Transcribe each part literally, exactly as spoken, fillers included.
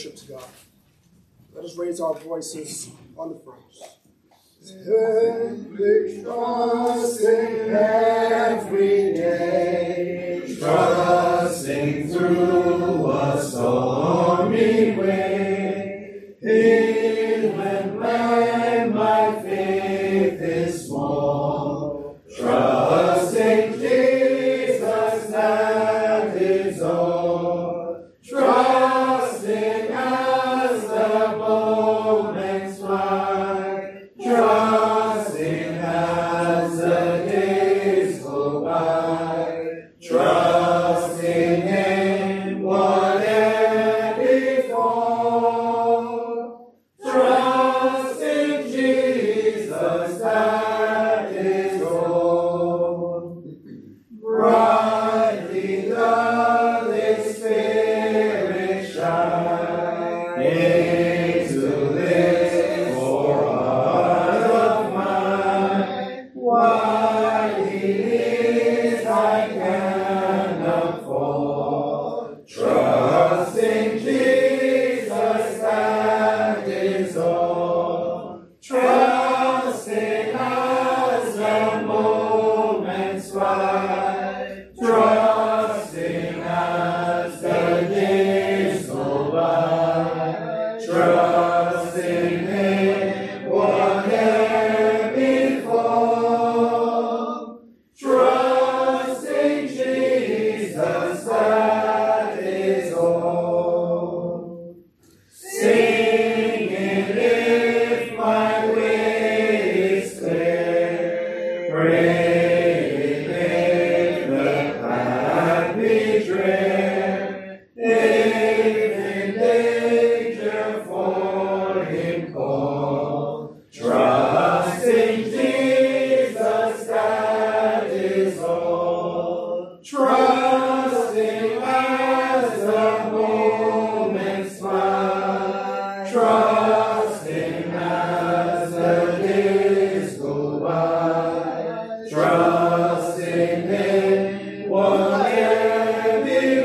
To God. Let us raise our voices on the verse. Simply trusting every day, trusting through a stormy way, even when my faith is small, trusting Jesus, that is all. Trusting as the moments fly, trusting as the days go by, trusting in what had before, trusting Jesus, that is all. Brightly doth His Spirit shine into this poor heart of mine. While He leads, I cannot fall. Trusting Jesus, that is all. Trusting as the moments fly, trusting as the days go by, trusting in what had before, trusting Jesus, that is all. Singing if my way is clear, praying if the path be drear, if in danger for Him call, trusting Jesus, that is all. Trusting as the moments fly, trusting as the days go by, trusting in what had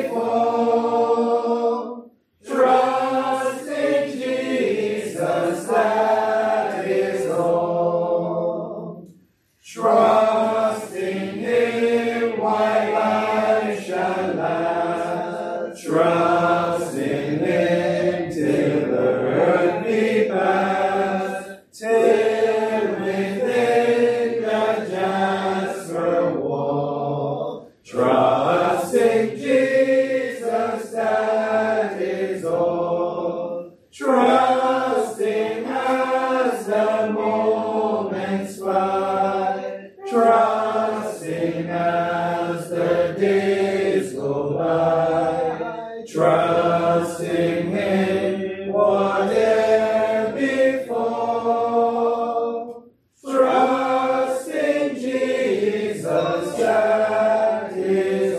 before, trusting Jesus, that is all. Trusting Him while life shall last, trusting Him till the earth be past, till within the jasper wall, trusting Jesus, that is all. Trusting as the moments fly, trusting as the days go by, trusting in what had before, trusting Jesus, that is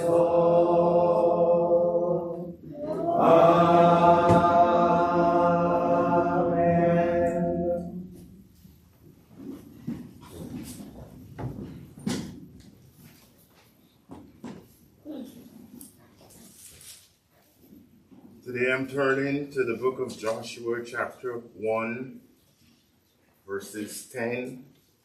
all. Amen. Today I'm turning to the book of Joshua, chapter one, verses ten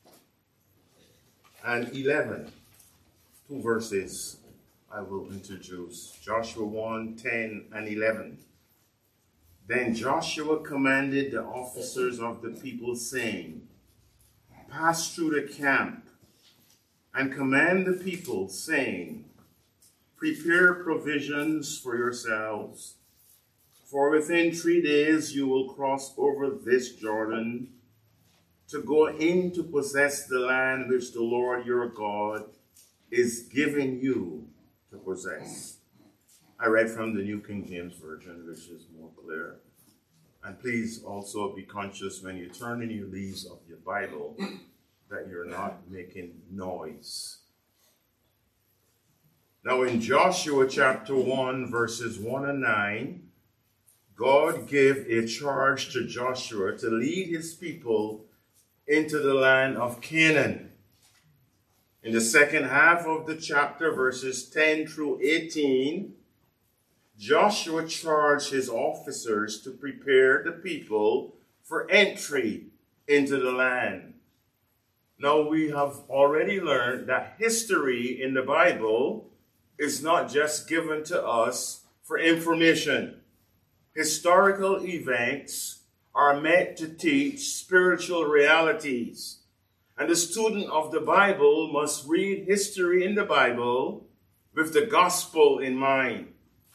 and eleven. Two verses I will introduce. Joshua one, ten and eleven. Then Joshua commanded the officers of the people, saying, Pass through the camp and command the people, saying, Prepare provisions for yourselves, for within three days you will cross over this Jordan to go in to possess the land which the Lord your God is giving you to possess. I read from the New King James Version, which is more clear. And please also be conscious when you turn in your leaves of your Bible that you're not making noise. Now in Joshua chapter one, verses one and nine, God gave a charge to Joshua to lead his people into the land of Canaan. In the second half of the chapter, verses ten through eighteen, Joshua charged his officers to prepare the people for entry into the land. Now, we have already learned that history in the Bible is not just given to us for information. Historical events are meant to teach spiritual realities. And the student of the Bible must read history in the Bible with the gospel in mind.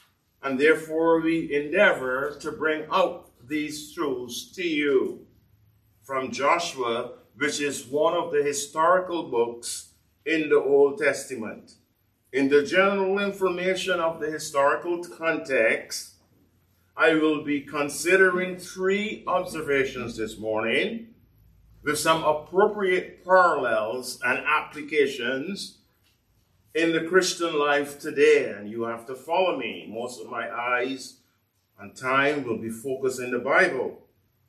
And therefore we endeavor to bring out these truths to you from Joshua, which is one of the historical books in the Old Testament. In the general information of the historical context, I will be considering three observations this morning with some appropriate parallels and applications in the Christian life today. And you have to follow me. Most of my eyes and time will be focused in the Bible.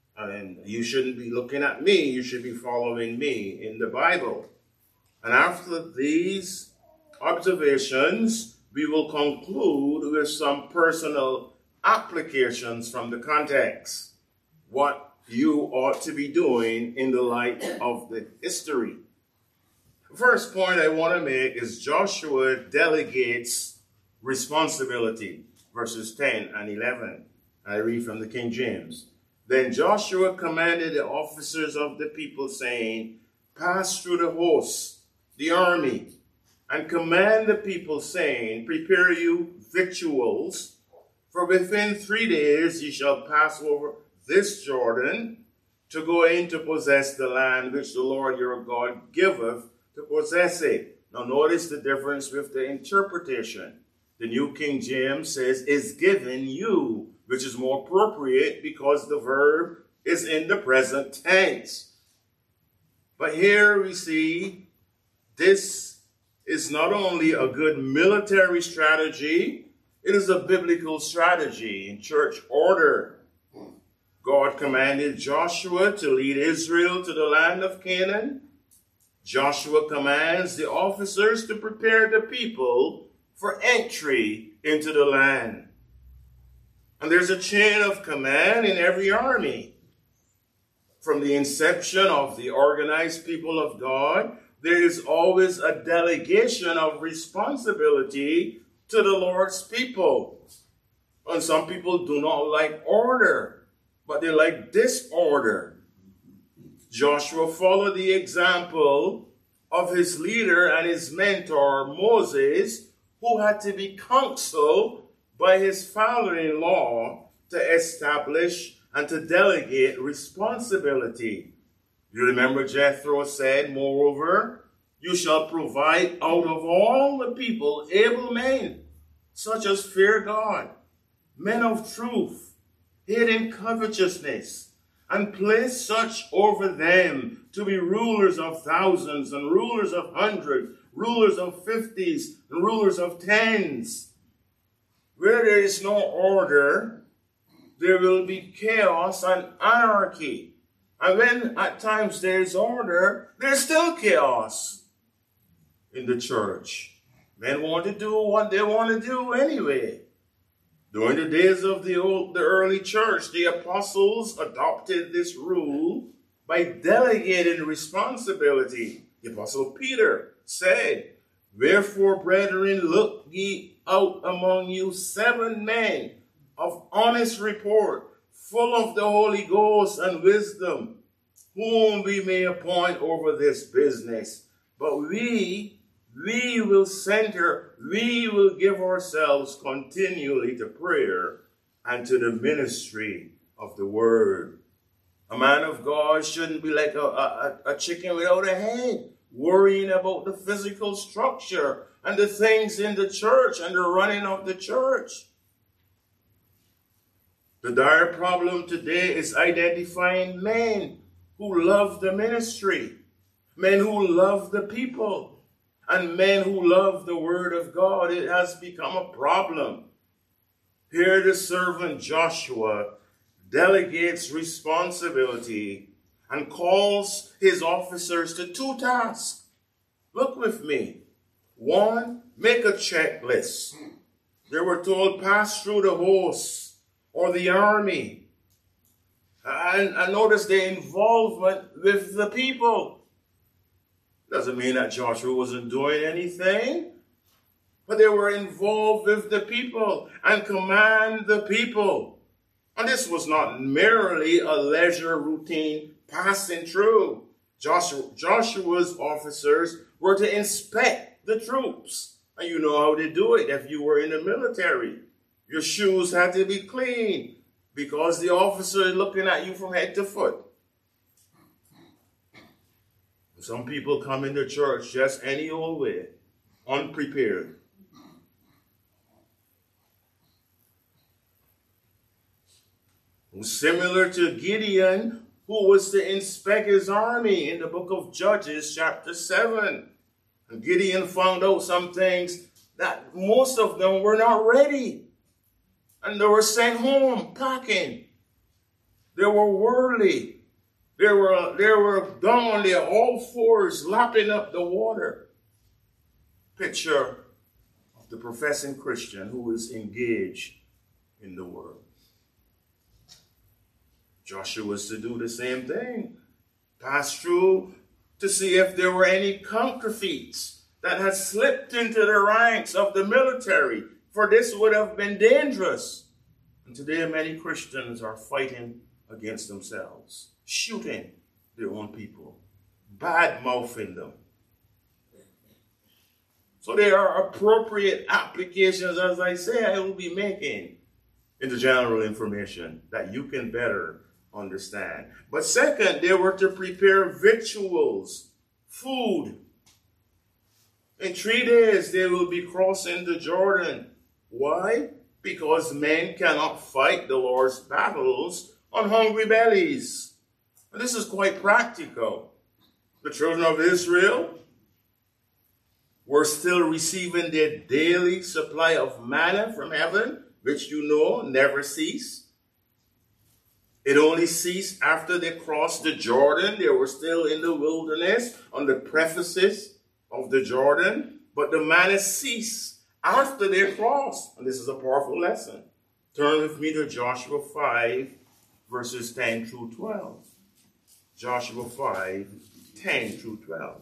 And you shouldn't be looking at me. You should be following me in the Bible. And after these observations, we will conclude with some personal applications from the context. What you ought to be doing in the light of the history. The first point I want to make is Joshua delegates responsibility, verses ten and eleven. I read from the King James. Then Joshua commanded the officers of the people, saying, pass through the hosts, the army, and command the people, saying, prepare you victuals, for within three days ye shall pass over this Jordan to go in to possess the land which the Lord your God giveth to possess it. Now notice the difference with the interpretation. The New King James says, is given you, which is more appropriate because the verb is in the present tense. But here we see this is not only a good military strategy, it is a biblical strategy in church order. God commanded Joshua to lead Israel to the land of Canaan. Joshua commands the officers to prepare the people for entry into the land. And there's a chain of command in every army. From the inception of the organized people of God, there is always a delegation of responsibility to the Lord's people. And some people do not like order, but they like disorder. Joshua followed the example of his leader and his mentor, Moses, who had to be counseled by his father-in-law to establish and to delegate responsibility. You remember Jethro said, moreover, you shall provide out of all the people able men, such as fear God, men of truth, hidden covetousness, and place such over them to be rulers of thousands and rulers of hundreds, rulers of fifties and rulers of tens. Where there is no order, there will be chaos and anarchy. And when at times there is order, there's still chaos in the church. Men want to do what they want to do anyway. During the days of the old, the early church, the apostles adopted this rule by delegating responsibility. The apostle Peter said, wherefore, brethren, look ye out among you seven men of honest report, full of the Holy Ghost and wisdom, whom we may appoint over this business. But we We will center, we will give ourselves continually to prayer and to the ministry of the word. A man of God shouldn't be like a, a, a chicken without a head, worrying about the physical structure and the things in the church and the running of the church. The dire problem today is identifying men who love the ministry, men who love the people, and men who love the word of God. It has become a problem. Here the servant Joshua delegates responsibility and calls his officers to two tasks. Look with me. One, make a checklist. They were told, pass through the hosts or the army. And, and notice their involvement with the people. Doesn't mean that Joshua wasn't doing anything, but they were involved with the people and command the people. And this was not merely a leisure routine passing through. Joshua, Joshua's officers were to inspect the troops. And you know how they do it if you were in the military. Your shoes had to be clean because the officer is looking at you from head to foot. Some people come into church just any old way, unprepared. Similar to Gideon, who was to inspect his army in the book of Judges, chapter seven. And Gideon found out some things that most of them were not ready. And they were sent home packing. They were worldly. They were, they were down on their all fours, lapping up the water. Picture of the professing Christian who is engaged in the world. Joshua was to do the same thing. Pass through to see if there were any counterfeits that had slipped into the ranks of the military, for this would have been dangerous. And today many Christians are fighting against themselves, shooting their own people, bad-mouthing them. So there are appropriate applications, as I say, I will be making in the general information that you can better understand. But second, they were to prepare victuals, food. In three days, they will be crossing the Jordan. Why? Because men cannot fight the Lord's battles on hungry bellies. And this is quite practical. The children of Israel were still receiving their daily supply of manna from heaven, which you know never ceased. It only ceased after they crossed the Jordan. They were still in the wilderness on the precipices of the Jordan. But the manna ceased after they crossed. And this is a powerful lesson. Turn with me to Joshua five, verses ten through twelve. Joshua five, ten through twelve.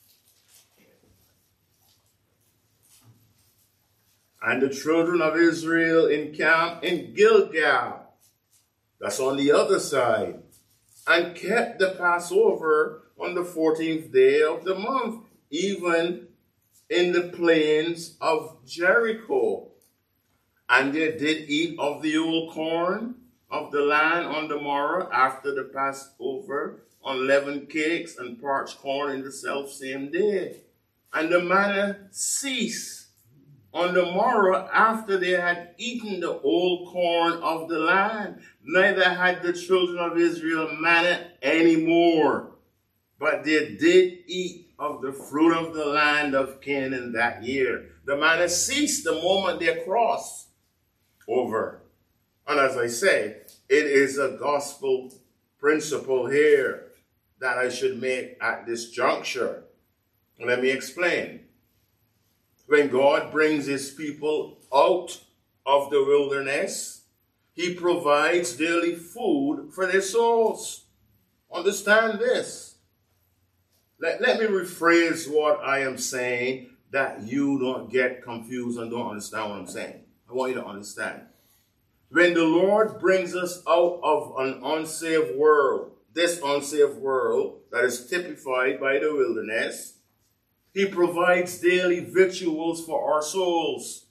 And the children of Israel encamped in Gilgal. That's on the other side. And kept the Passover on the fourteenth day of the month, even in the plains of Jericho. And they did eat of the old corn of the land on the morrow after the Passover, unleavened cakes and parched corn in the self-same day. And the manna ceased on the morrow after they had eaten the old corn of the land. Neither had the children of Israel manna anymore, but they did eat of the fruit of the land of Canaan that year. The manna ceased the moment they crossed over. And as I say, it is a gospel principle here that I should make at this juncture. Let me explain. When God brings his people out of the wilderness, he provides daily food for their souls. Understand this. Let, let me rephrase what I am saying that you don't get confused and don't understand what I'm saying. I want you to understand. When the Lord brings us out of an unsaved world, this unsaved world that is typified by the wilderness, he provides daily victuals for our souls.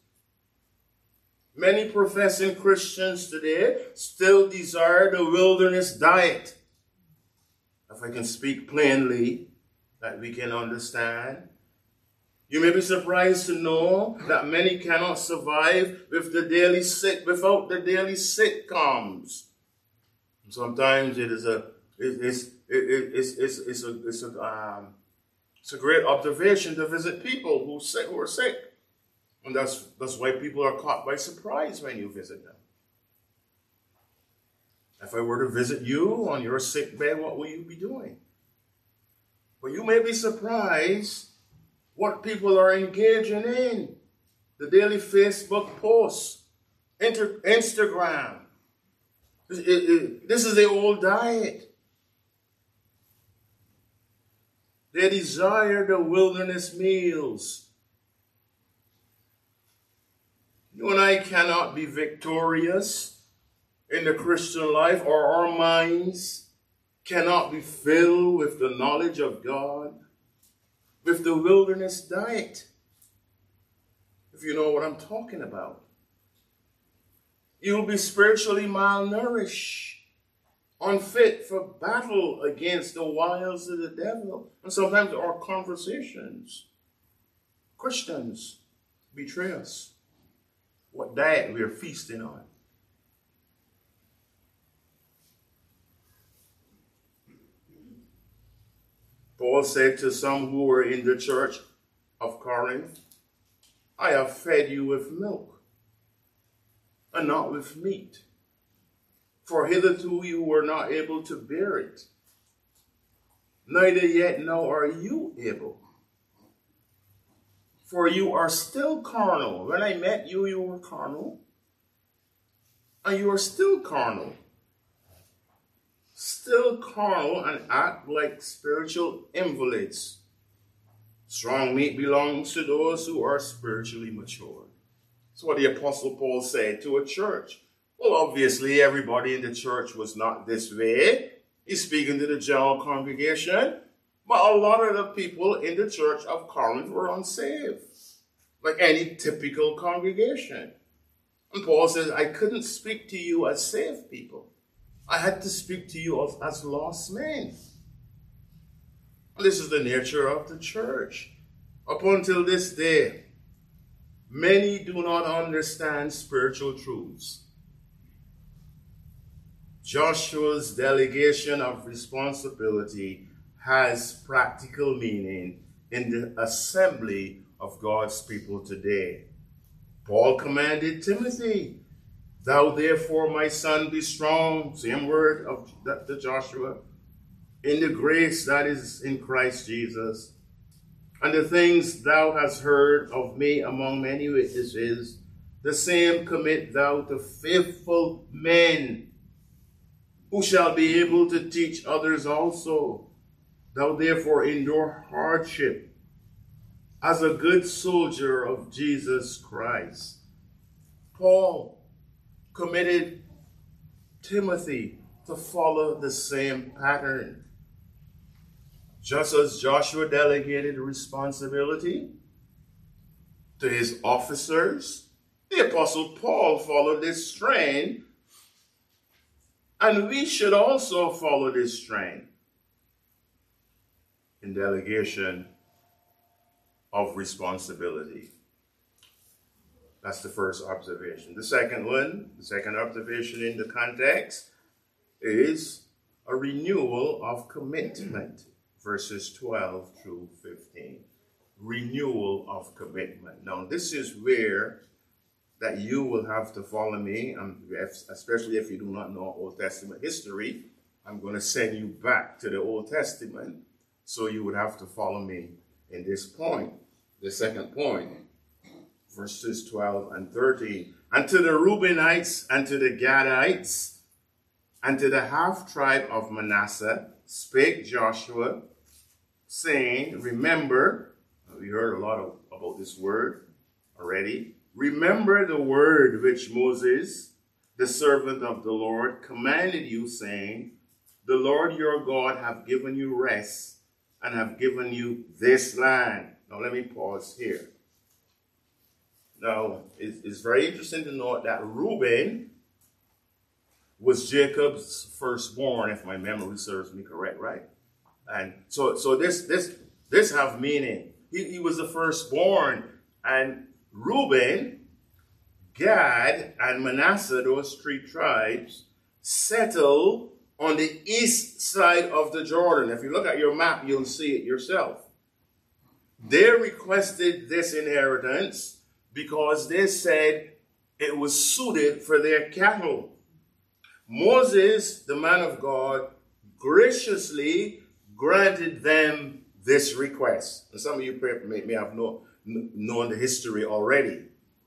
Many professing Christians today still desire the wilderness diet. If I can speak plainly, that we can understand. You may be surprised to know that many cannot survive with the daily sit without the daily sitcoms. Sometimes it is a it's it, it, it's it's it's a it's a um, it's a great observation to visit people who sick who are sick, and that's that's why people are caught by surprise when you visit them. If I were to visit you on your sick bed, what will you be doing? Well, you may be surprised what people are engaging in. the daily Facebook posts, inter- Instagram. It, it, it, this is their old diet. They desire the wilderness meals. You and I cannot be victorious in the Christian life, or our minds cannot be filled with the knowledge of God with the wilderness diet, if you know what I'm talking about. You'll be spiritually malnourished, unfit for battle against the wiles of the devil. And sometimes our conversations, Christians, betray us. What diet we are feasting on. Paul said to some who were in the church of Corinth, I have fed you with milk and not with meat, for hitherto you were not able to bear it, neither yet now are you able. For you are still carnal. When I met you, you were carnal, and you are still carnal. Still carnal and act like spiritual invalids. Strong meat belongs to those who are spiritually mature. That's what the Apostle Paul said to a church. Well, obviously, everybody in the church was not this way. He's speaking to the general congregation. But a lot of the people in the church of Corinth were unsaved, like any typical congregation. And Paul says, I couldn't speak to you as saved people. I had to speak to you as, as lost men. This is the nature of the church. Up until this day, many do not understand spiritual truths. Joshua's delegation of responsibility has practical meaning in the assembly of God's people today. Paul commanded Timothy, thou therefore, my son, be strong, same word of the Joshua, in the grace that is in Christ Jesus. And the things thou hast heard of me among many witnesses, the same commit thou to faithful men, who shall be able to teach others also. Thou therefore endure hardship as a good soldier of Jesus Christ. Paul committed Timothy to follow the same pattern. Just as Joshua delegated responsibility to his officers, the Apostle Paul followed this strain, and we should also follow this strain in delegation of responsibility. That's the first observation. The second one, the second observation in the context is a renewal of commitment, verses twelve through fifteen. Renewal of commitment. Now, this is where that you will have to follow me, um, especially if you do not know Old Testament history. I'm going to send you back to the Old Testament, so you would have to follow me in this point. The second point, verses twelve and thirteen. And to the Reubenites and to the Gadites and to the half tribe of Manasseh spake Joshua, saying, remember, we heard a lot of, about this word already. Remember the word which Moses, the servant of the Lord, commanded you, saying, the Lord your God hath given you rest and have given you this land. Now let me pause here. Now, it's, it's very interesting to note that Reuben was Jacob's firstborn, if my memory serves me correct, right? And so, so this this this have meaning. He, he was the firstborn, and Reuben, Gad, and Manasseh, those three tribes, settled on the east side of the Jordan. If you look at your map, you'll see it yourself. They requested this inheritance because they said it was suited for their cattle. Moses, the man of God, graciously granted them this request. And some of you may, may have know, known the history already.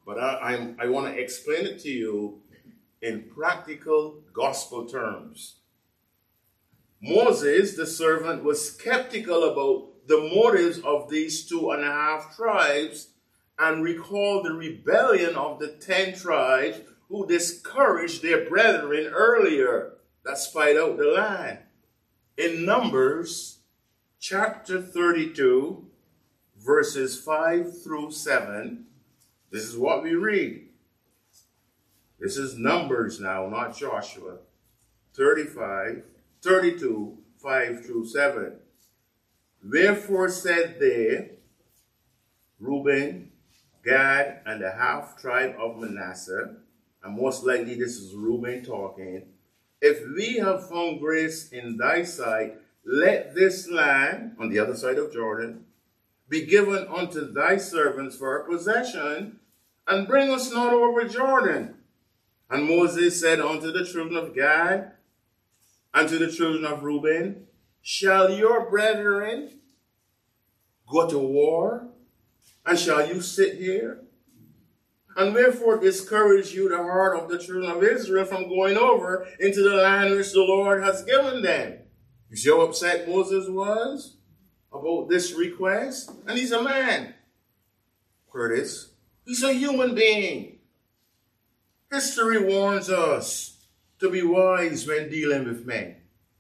but I, I'm, I want to explain it to you in practical gospel terms. Moses, the servant, was skeptical about the motives of these two and a half tribes and recalled the rebellion of the ten tribes who discouraged their brethren earlier that spied out the land. In Numbers chapter thirty-two, verses five through seven, this is what we read. This is Numbers now, not Joshua. thirty-five, thirty-two, five through seven. Wherefore said they, Reuben, Gad, and the half tribe of Manasseh, and most likely this is Reuben talking, if we have found grace in thy sight, let this land, on the other side of Jordan, be given unto thy servants for a possession, and bring us not over Jordan. And Moses said unto the children of Gad, and to the children of Reuben, shall your brethren go to war, and shall you sit here? And wherefore discourage you the heart of the children of Israel from going over into the land which the Lord has given them? You see how upset Moses was about this request? And he's a man. Curtis, he's a human being. History warns us to be wise when dealing with men.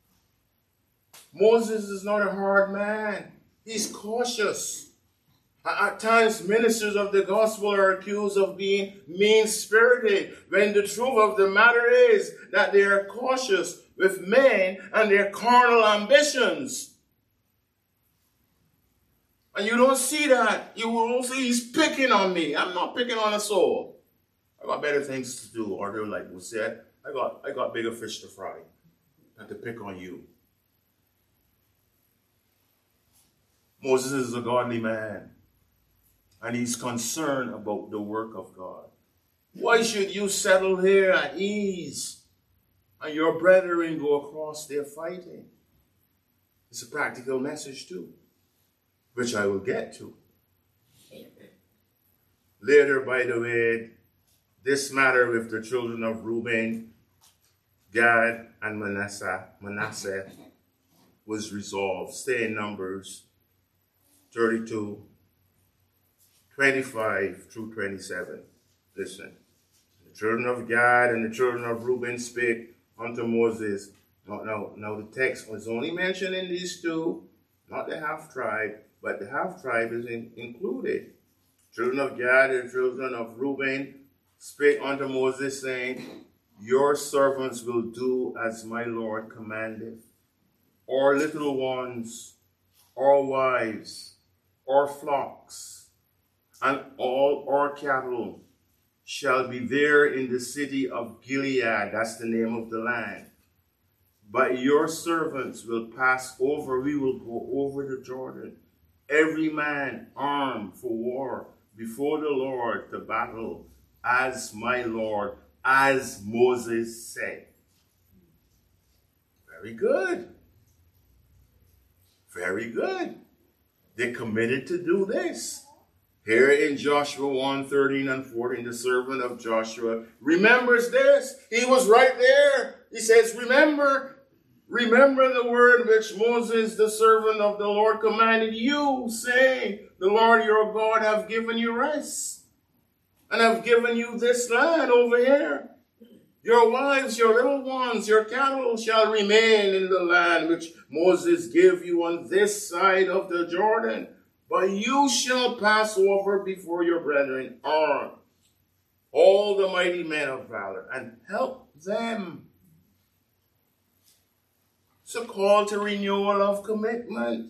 Moses is not a hard man. He's cautious. At times, ministers of the gospel are accused of being mean-spirited, when the truth of the matter is that they are cautious with men and their carnal ambitions. And you don't see that. You will see he's picking on me. I'm not picking on a soul. I got better things to do. Or they're like we said, I got, I got bigger fish to fry than to pick on you. Moses is a godly man. And he's concerned about the work of God. Why should you settle here at ease and your brethren go across there fighting? It's a practical message too, which I will get to. Later, by the way, this matter with the children of Reuben, Gad, and Manasseh, Manasseh was resolved. Stay in Numbers thirty-two, twenty-five through twenty-seven. Listen. The children of Gad and the children of Reuben spake unto Moses. Now, now, now the text was only mentioning these two, not the half tribe, but the half tribe is in, included. Children of Gad and children of Reuben spake unto Moses, saying, your servants will do as my Lord commandeth. Our little ones, our wives, our flocks, and all our cattle shall be there in the city of Gilead. That's the name of the land. But your servants will pass over. We will go over the Jordan, every man armed for war before the Lord to battle, as my Lord, as Moses said. Very good. Very good. They committed to do this. Here in Joshua one, thirteen and fourteen, the servant of Joshua remembers this. He was right there. He says, remember, remember the word which Moses, the servant of the Lord, commanded you, saying, the Lord your God have given you rest, and have given you this land over here. Your wives, your little ones, your cattle shall remain in the land which Moses gave you on this side of the Jordan. But you shall pass over before your brethren armed, all the mighty men of valor, and help them. It's a call to renewal of commitment.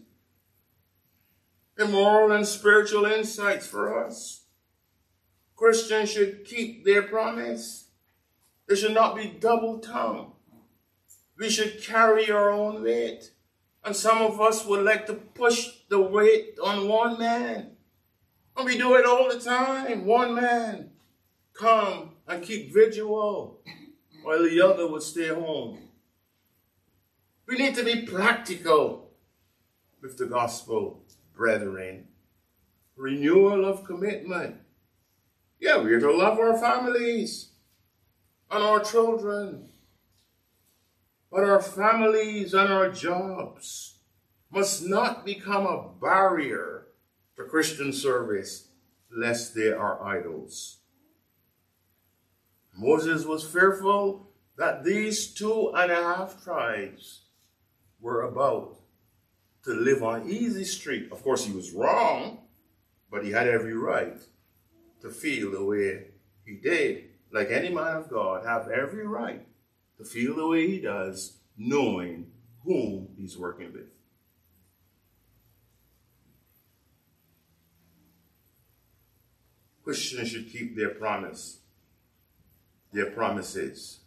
Moral and spiritual insights for us. Christians should keep their promise. They should not be double-tongued. We should carry our own weight. And some of us would like to push the weight on one man. And we do it all the time. One man come and keep vigil while the other would stay home. We need to be practical with the gospel, brethren. Renewal of commitment. Yeah, we are to love our families and our children. But our families and our jobs must not become a barrier to Christian service, lest they are idols. Moses was fearful that these two and a half tribes were about to live on easy street. Of course, he was wrong, but he had every right to feel the way he did. Like any man of God, have every right to feel the way he does, knowing whom he's working with. Christians should keep their promise, their promises.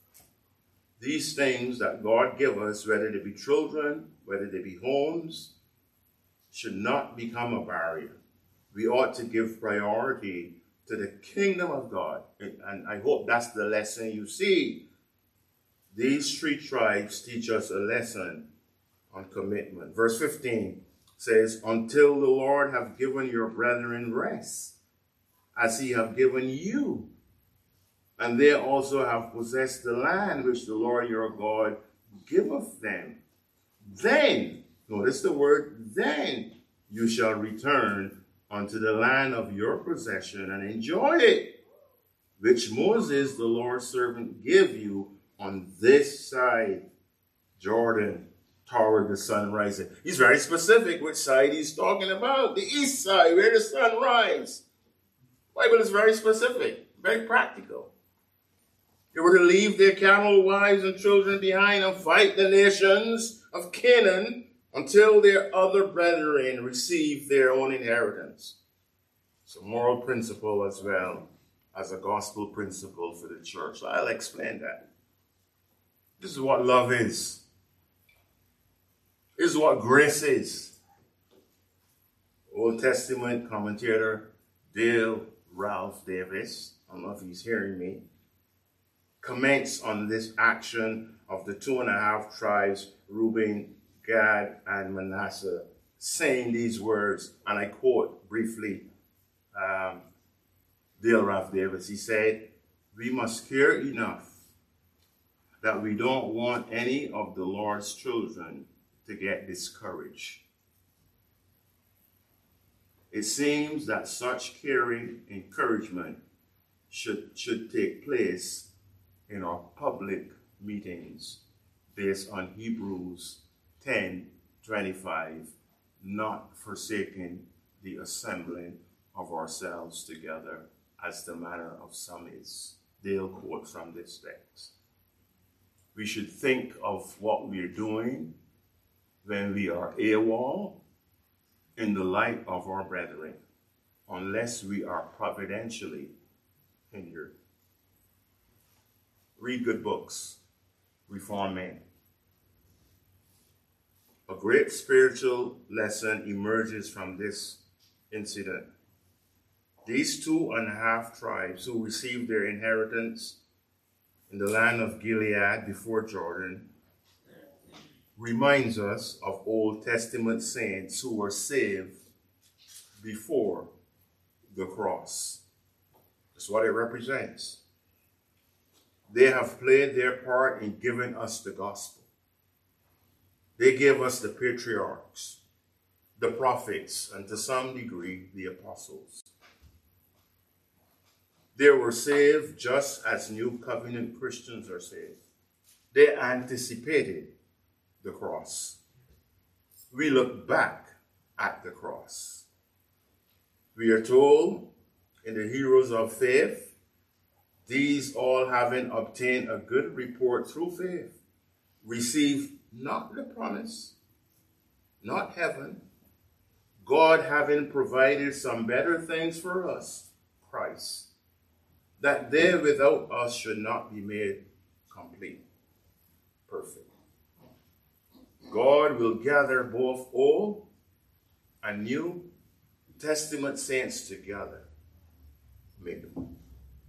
These things that God give us, whether they be children, whether they be homes, should not become a barrier. We ought to give priority to the kingdom of God. And I hope that's the lesson you see. These three tribes teach us a lesson on commitment. Verse fifteen says, until the Lord have given your brethren rest, as he have given you. And they also have possessed the land which the Lord your God giveth them. Then, notice the word then, you shall return unto the land of your possession and enjoy it, which Moses, the Lord's servant, gave you on this side Jordan toward the sun rising. He's very specific which side he's talking about. The east side, where the sun rises. The Bible is very specific, very practical. They were to leave their cattle, wives, and children behind and fight the nations of Canaan until their other brethren receive their own inheritance. It's a moral principle as well as a gospel principle for the church. So I'll explain that. This is what love is. This is what grace is. Old Testament commentator Dale Ralph Davis, I don't know if he's hearing me, comments on this action of the two and a half tribes, Reuben, Gad, and Manasseh, saying these words, and I quote briefly um, Dale Ralph Davis. He said, we must care enough that we don't want any of the Lord's children to get discouraged. It seems that such caring encouragement should, should take place in our public meetings based on Hebrews ten twenty-five, not forsaking the assembling of ourselves together as the manner of some is. They'll quote from this text. We should think of what we're doing when we are AWOL in the light of our brethren, unless we are providentially hindered. Read good books. Reform men. A great spiritual lesson emerges from this incident. These two and a half tribes who received their inheritance in the land of Gilead before Jordan reminds us of Old Testament saints who were saved before the cross. That's what it represents. They have played their part in giving us the gospel. They gave us the patriarchs, the prophets, and to some degree, the apostles. They were saved just as New Covenant Christians are saved. They anticipated the cross. We look back at the cross. We are told in the Heroes of Faith, these all having obtained a good report through faith, receive not the promise, not heaven, God having provided some better things for us, Christ, that they without us should not be made complete, perfect. God will gather both Old and New Testament saints together, make them one.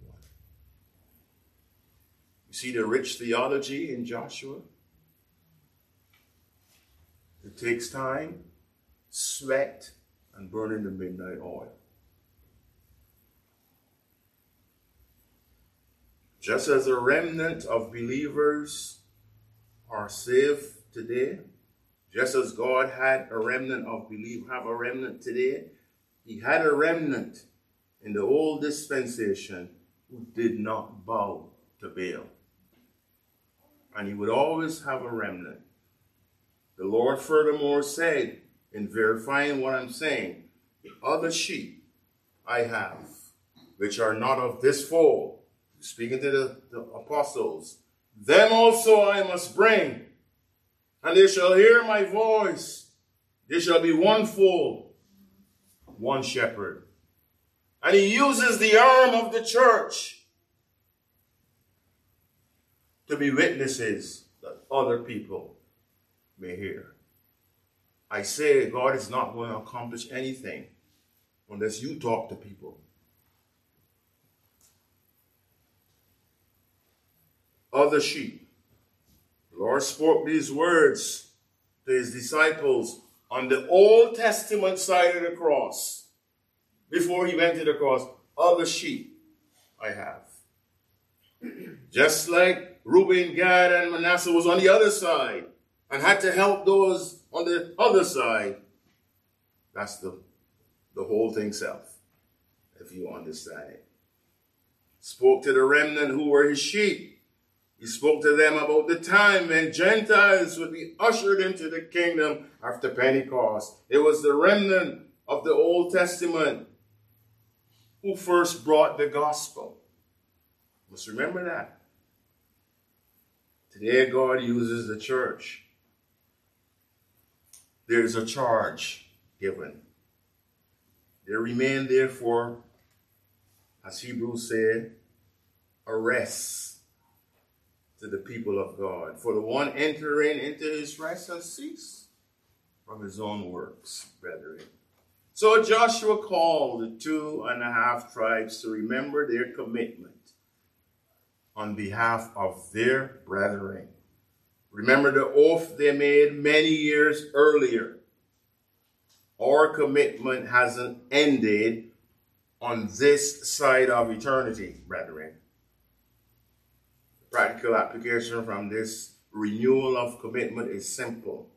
You see the rich theology in Joshua? It takes time, sweat, and burning the midnight oil. Just as a remnant of believers are saved today, just as God had a remnant of believers, have a remnant today, he had a remnant in the old dispensation who did not bow to Baal. And he would always have a remnant. The Lord furthermore said, in verifying what I'm saying, the other sheep I have, which are not of this fold, speaking to the, the apostles, them also I must bring, and they shall hear my voice. There shall be one fold, one shepherd. And he uses the arm of the church to be witnesses that other people may hear. I say God is not going to accomplish anything unless you talk to people. Other sheep. The Lord spoke these words to his disciples on the Old Testament side of the cross. Before he went to the cross, other sheep I have. Just like Reuben, Gad, and Manasseh was on the other side and had to help those on the other side. That's the, the whole thing self, if you understand it. Spoke to the remnant who were his sheep. He spoke to them about the time when Gentiles would be ushered into the kingdom after Pentecost. It was the remnant of the Old Testament who first brought the gospel. You must remember that. Today, God uses the church. There is a charge given. There remain, therefore, as Hebrews said, a rest to the people of God. For the one entering into his rest has ceased from his own works, brethren. So Joshua called the two and a half tribes to remember their commitment on behalf of their brethren. Remember the oath they made many years earlier. Our commitment hasn't ended on this side of eternity, brethren. Practical application from this renewal of commitment is simple.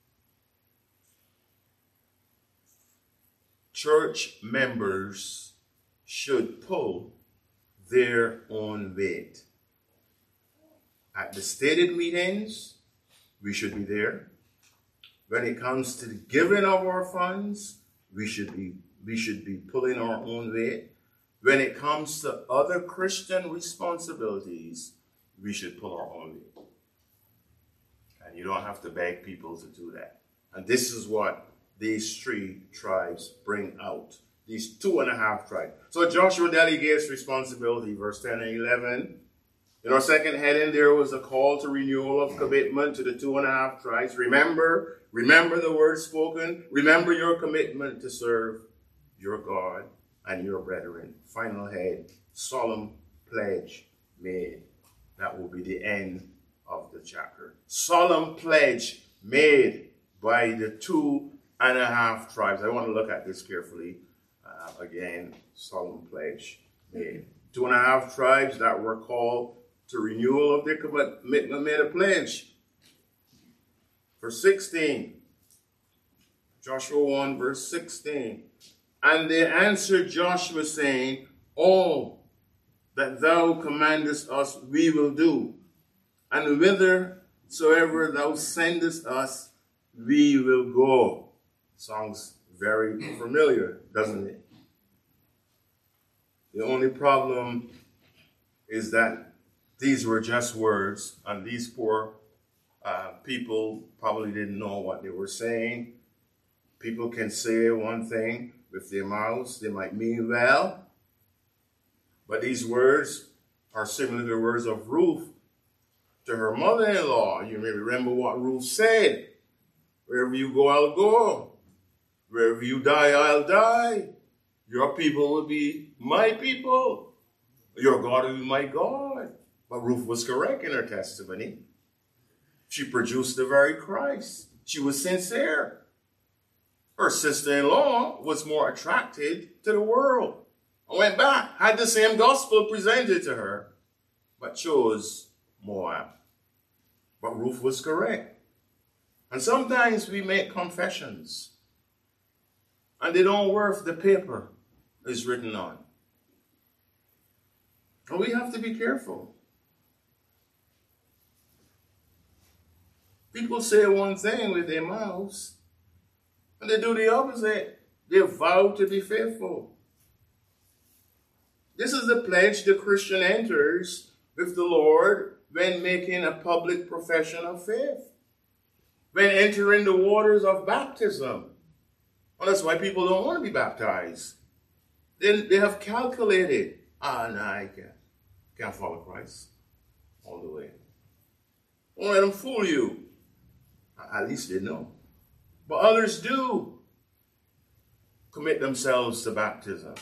Church members should pull their own weight. At the stated meetings, we should be there. When it comes to the giving of our funds, we should be we should be pulling our own weight. When it comes to other Christian responsibilities, we should pull our own weight. And you don't have to beg people to do that. And this is what these three tribes bring out. These two and a half tribes. So Joshua delegates responsibility, verse ten and eleven. In our second heading, there was a call to renewal of commitment to the two and a half tribes. Remember, remember the words spoken. Remember your commitment to serve your God and your brethren. Final head, solemn pledge made. That will be the end of the chapter. Solemn pledge made by the two and a half tribes. I want to look at this carefully. Uh, again, solemn pledge made. Two and a half tribes that were called to renewal of their commitment made a pledge. Verse sixteen. Joshua one, verse sixteen. And they answered Joshua, saying, all that thou commandest us we will do, and whithersoever thou sendest us we will go. Sounds very familiar, doesn't it? The only problem is that these were just words, and these poor uh, people probably didn't know what they were saying. People can say one thing with their mouths, they might mean well, but these words are similar to the words of Ruth to her mother-in-law. You may remember what Ruth said. Wherever you go, I'll go. Wherever you die, I'll die. Your people will be my people. Your God will be my God. But Ruth was correct in her testimony. She produced the very Christ. She was sincere. Her sister-in-law was more attracted to the world. I went back, had the same gospel presented to her, but chose Moab. But Ruth was correct. And sometimes we make confessions, and they don't worth the paper it's written on. And we have to be careful. People say one thing with their mouths, and they do the opposite. They vow to be faithful. This is the pledge the Christian enters with the Lord when making a public profession of faith, when entering the waters of baptism. And that's why people don't want to be baptized. They, they have calculated, ah, no, I can't, can't follow Christ all the way. Don't let them fool you. At least they know. But others do commit themselves to baptism.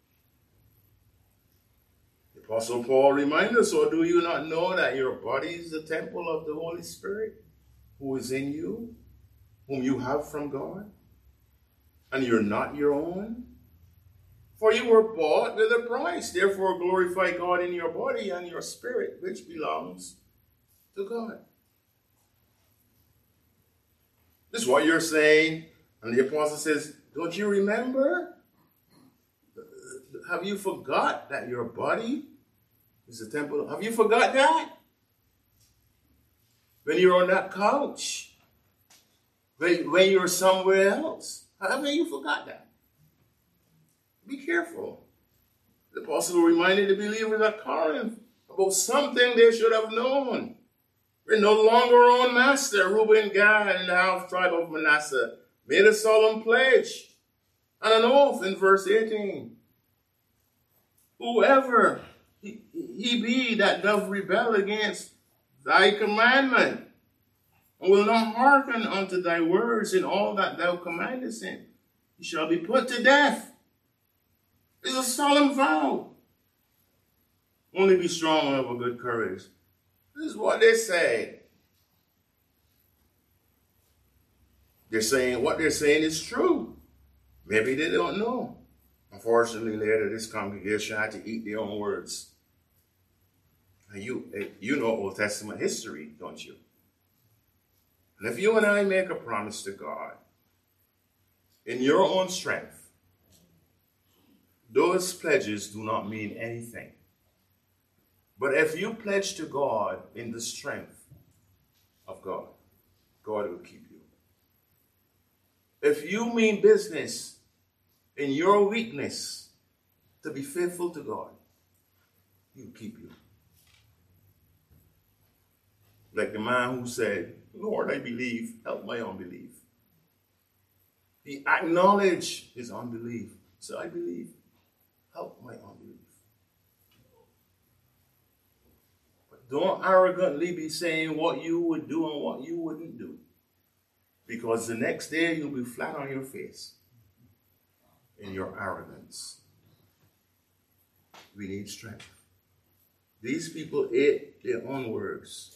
The Apostle Paul reminds us, or do you not know that your body is the temple of the Holy Spirit who is in you, whom you have from God, and you're not your own? For you were bought with a price. Therefore glorify God in your body and your spirit, which belongs to God. This is what you're saying. And the apostle says, don't you remember? Have you forgot that your body is the temple? Have you forgot that? When you're on that couch, when, when you're somewhere else, haven't you forgot that? Be careful. The apostle reminded the believers at Corinth about something they should have known. We're no longer our own master. Reuben, Gad, and the half tribe of Manasseh made a solemn pledge and an oath in verse eighteen. Whoever he, he be that doth rebel against thy commandment, and will not hearken unto thy words in all that thou commandest him, he shall be put to death. It's a solemn vow. Only be strong and of a good courage. This is what they say. They're saying what they're saying is true. Maybe they don't know. Unfortunately, later this congregation had to eat their own words. And you, you know Old Testament history, don't you? And if you and I make a promise to God in your own strength, those pledges do not mean anything. But if you pledge to God in the strength of God, God will keep you. If you mean business in your weakness to be faithful to God, He'll keep you. Like the man who said, Lord, I believe, help my unbelief. He acknowledged his unbelief. So I believe, help my unbelief. Don't arrogantly be saying what you would do and what you wouldn't do. Because the next day you'll be flat on your face in your arrogance. We need strength. These people ate their own words.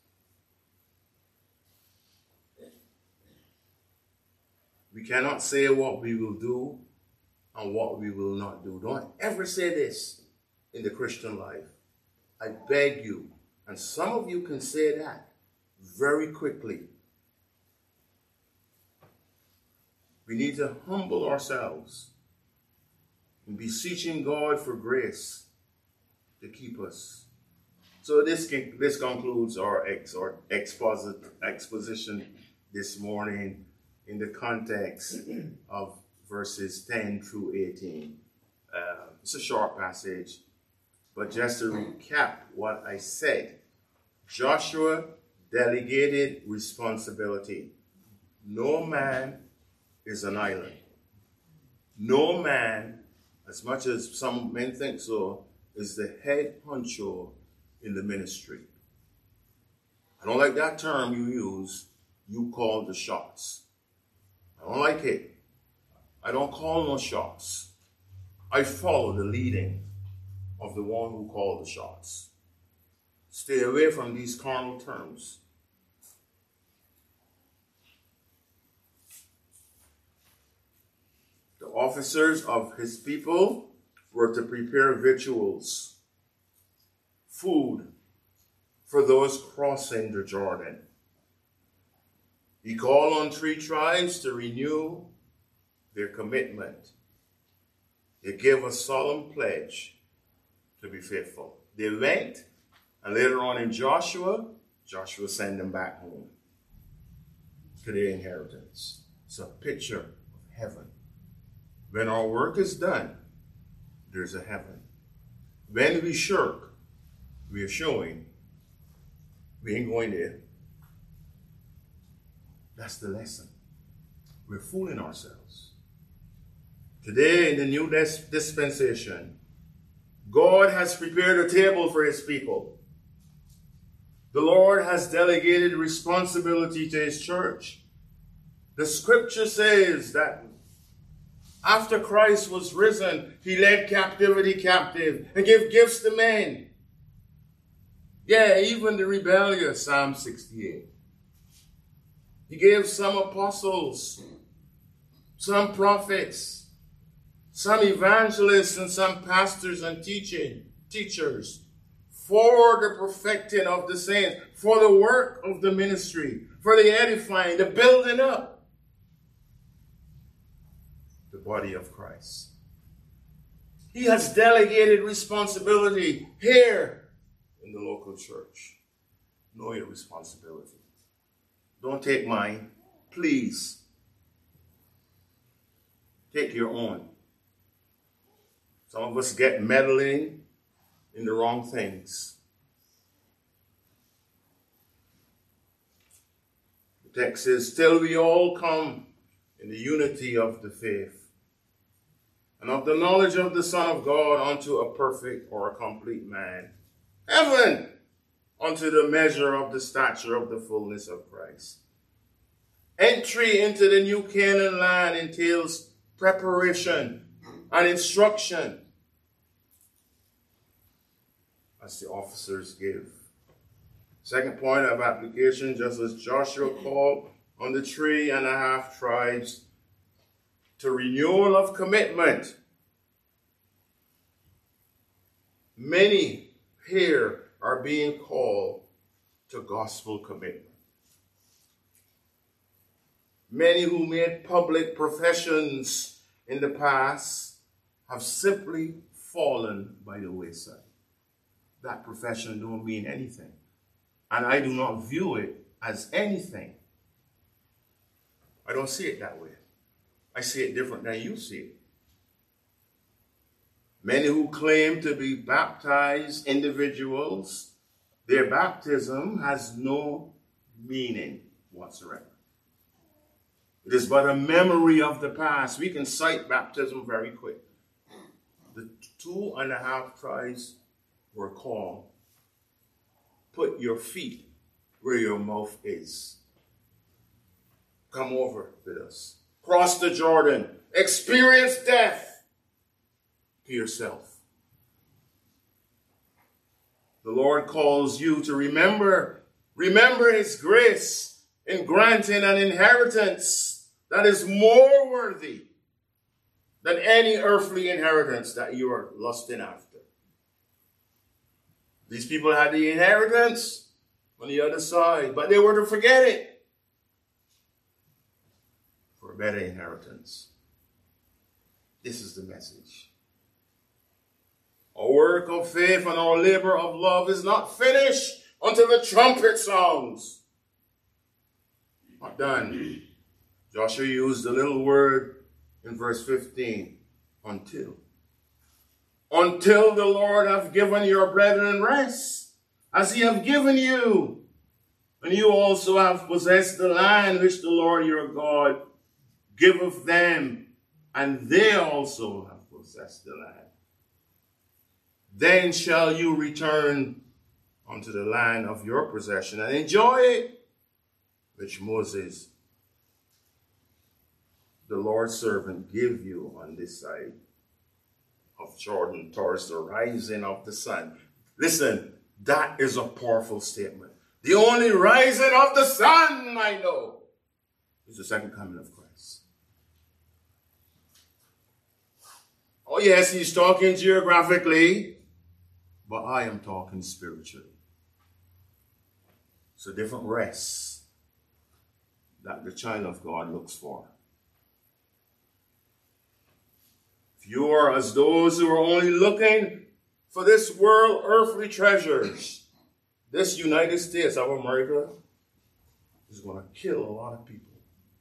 We cannot say what we will do and what we will not do. Don't ever say this in the Christian life. I beg you. And some of you can say that very quickly. We need to humble ourselves and beseeching God for grace to keep us. So this can, this concludes our ex, our exposit, exposition this morning in the context of verses ten through eighteen. Uh, it's a short passage. But just to recap what I said, Joshua delegated responsibility. No man is an island. No man, as much as some men think so, is the head honcho in the ministry. I don't like that term you use, you call the shots. I don't like it. I don't call no shots. I follow the leading of the one who called the shots. Stay away from these carnal terms. The officers of his people were to prepare victuals, food for those crossing the Jordan. He called on three tribes to renew their commitment. They gave a solemn pledge to be faithful. They went, and later on in Joshua, Joshua sent them back home to their inheritance. It's a picture of heaven. When our work is done, there's a heaven. When we shirk, we are showing we ain't going there. That's the lesson. We're fooling ourselves. Today, in the new dis- dispensation, God has prepared a table for his people. The Lord has delegated responsibility to his church. The scripture says that after Christ was risen, he led captivity captive and gave gifts to men. Yeah, even the rebellious, Psalm sixty-eight. He gave some apostles, some prophets, some evangelists, and some pastors and teaching teachers for the perfecting of the saints, for the work of the ministry, for the edifying, the building up the body of Christ. He has delegated responsibility here in the local church. Know your responsibility. Don't take mine. Please. Take your own. Some of us get meddling in the wrong things. The text says, till we all come in the unity of the faith and of the knowledge of the Son of God unto a perfect or a complete man. Heaven! Unto the measure of the stature of the fullness of Christ. Entry into the new Canaan land entails preparation and instruction, as the officers give. Second point of application, just as Joshua called on the three and a half tribes to renewal of commitment, many here are being called to gospel commitment. Many who made public professions in the past have simply fallen by the wayside. That profession don't mean anything. And I do not view it as anything. I don't see it that way. I see it different than you see it. Many who claim to be baptized individuals, their baptism has no meaning whatsoever. It is but a memory of the past. We can cite baptism very quick. The two and a half tribes were called, put your feet where your mouth is. Come over with us. Cross the Jordan. Experience death to yourself. The Lord calls you to remember, remember his grace in granting an inheritance that is more worthy than any earthly inheritance that you are lusting after. These people had the inheritance on the other side, but they were to forget it for a better inheritance. This is the message. Our work of faith and our labor of love is not finished until the trumpet sounds. Not done. Joshua used the little word in verse fifteen, until. Until the Lord have given your brethren rest, as he have given you. And you also have possessed the land which the Lord your God giveth them, and they also have possessed the land. Then shall you return unto the land of your possession and enjoy it, which Moses, the Lord's servant, gave you on this side of Jordan towards the rising of the sun. Listen, that is a powerful statement. The only rising of the sun I know is the second coming of Christ. Oh yes, he's talking geographically, but I am talking spiritually. It's a different rest that the child of God looks for. If you are as those who are only looking for this world earthly treasures, this United States of America is going to kill a lot of people.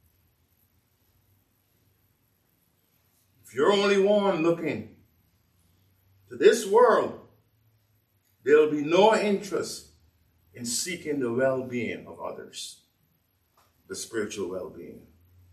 If you're only one looking to this world, there'll be no interest in seeking the well-being of others, the spiritual well-being.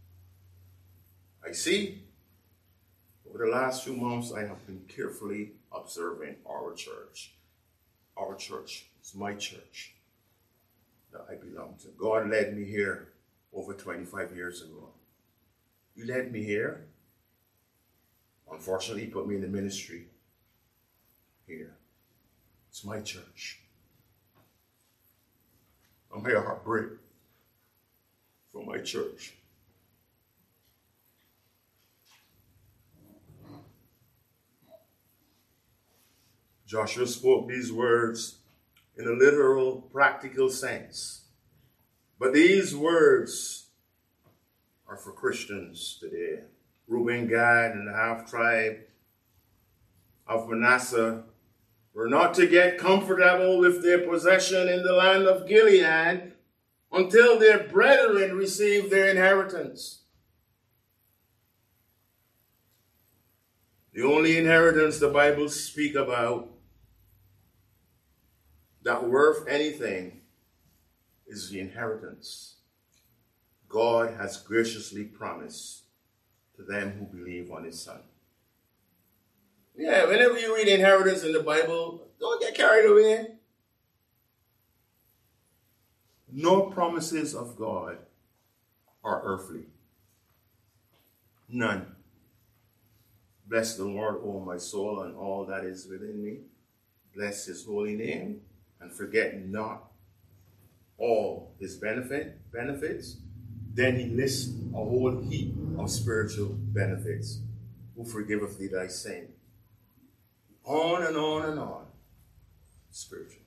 I see, over the last few months, I have been carefully observing our church. Our church is my church that I belong to. God led me here over twenty-five years ago. He led me here. Unfortunately, he put me in the ministry here. It's my church. I'm here heartbreak for my church. Joshua spoke these words in a literal, practical sense. But these words are for Christians today. Reuben, Gad, and the half-tribe of Manasseh were not to get comfortable with their possession in the land of Gilead until their brethren received their inheritance. The only inheritance the Bible speaks about that worth anything is the inheritance God has graciously promised to them who believe on his Son. Yeah, whenever you read inheritance in the Bible, don't get carried away. No promises of God are earthly. None. Bless the Lord, O my soul, and all that is within me. Bless his holy name, and forget not all his benefit benefits. Then he lists a whole heap of spiritual benefits. Who forgiveth thee thy sin? On and on and on. Spiritual.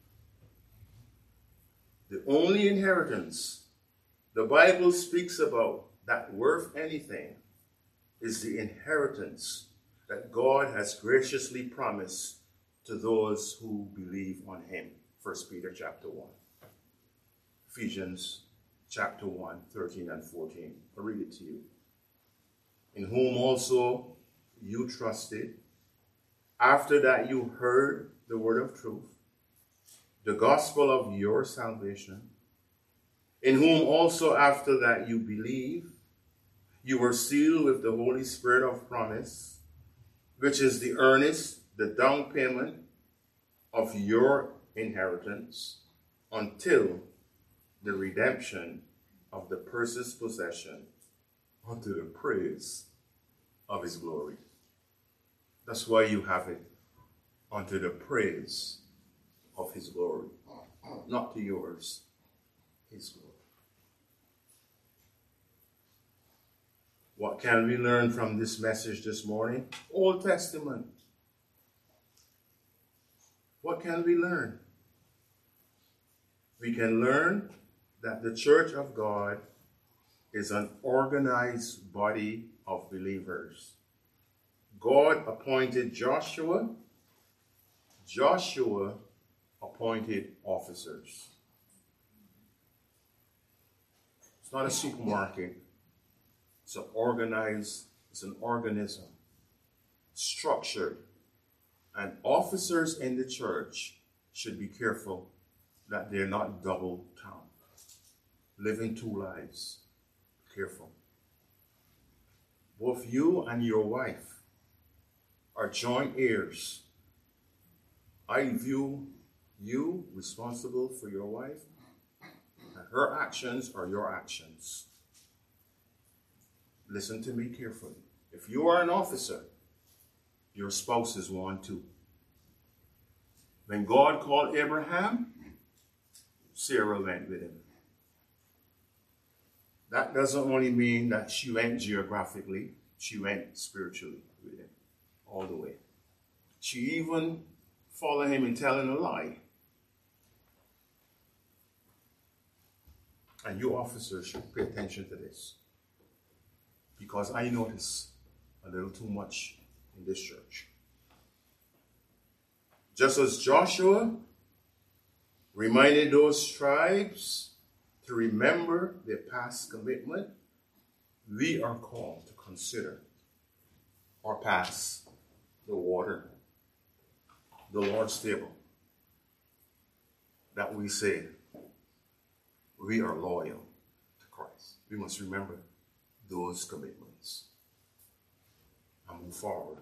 The only inheritance the Bible speaks about that worth anything is the inheritance that God has graciously promised to those who believe on him. First Peter chapter one. Ephesians chapter one, thirteen and fourteen. I'll read it to you. In whom also you trusted, after that you heard the word of truth, the gospel of your salvation, in whom also after that you believe, you were sealed with the Holy Spirit of promise, which is the earnest, the down payment of your inheritance until the redemption of the purchased possession unto the praise of his glory. That's why you have it, unto the praise of his glory. Not to yours, his glory. What can we learn from this message this morning? Old Testament. What can we learn? We can learn that the church of God is an organized body of believers. God appointed Joshua. Joshua appointed officers. It's not a supermarket. It's an organized, it's an organism, structured. And officers in the church should be careful that they're not double tongued, living two lives. Careful. Both you and your wife are joint heirs. I view you responsible for your wife, and her actions are your actions. Listen to me carefully. If you are an officer, your spouse is one too. When God called Abraham, Sarah went with him. That doesn't only mean that she went geographically, she went spiritually with him all the way. She even followed him in telling a lie. And you officers should pay attention to this, because I notice a little too much in this church. Just as Joshua reminded those tribes to remember their past commitment, we are called to consider or pass the water, the Lord's table, that we say we are loyal to Christ. We must remember those commitments and move forward.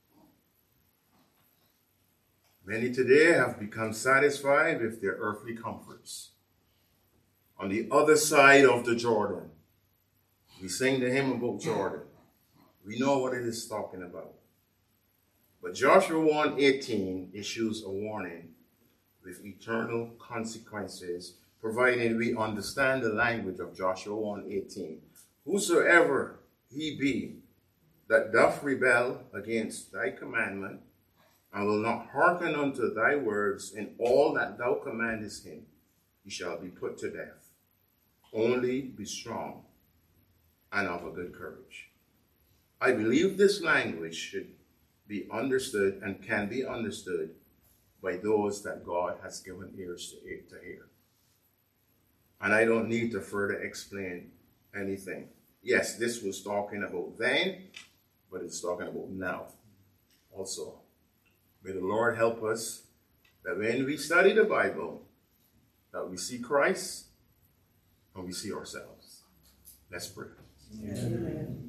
Many today have become satisfied with their earthly comforts. On the other side of the Jordan, we sing the hymn about Jordan. We know what it is talking about. But Joshua one eighteen issues a warning with eternal consequences, provided we understand the language of Joshua one eighteen. Whosoever he be that doth rebel against thy commandment, and will not hearken unto thy words in all that thou commandest him, he shall be put to death. Only be strong and of a good courage. I believe this language should be understood and can be understood by those that God has given ears to hear. And I don't need to further explain anything. Yes, this was talking about then, but it's talking about now also. May the Lord help us that when we study the Bible, that we see Christ and we see ourselves. Let's pray. Amen.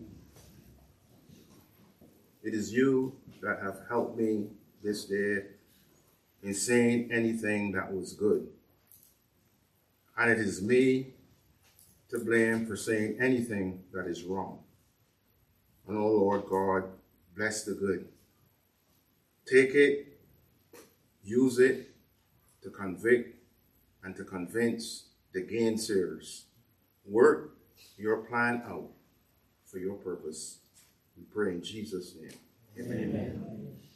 It is you that have helped me this day in saying anything that was good. And it is me to blame for saying anything that is wrong. And oh Lord God, bless the good. Take it, use it to convict and to convince the gainsayers. Work your plan out for your purpose. We pray in Jesus' name. Amen. Amen.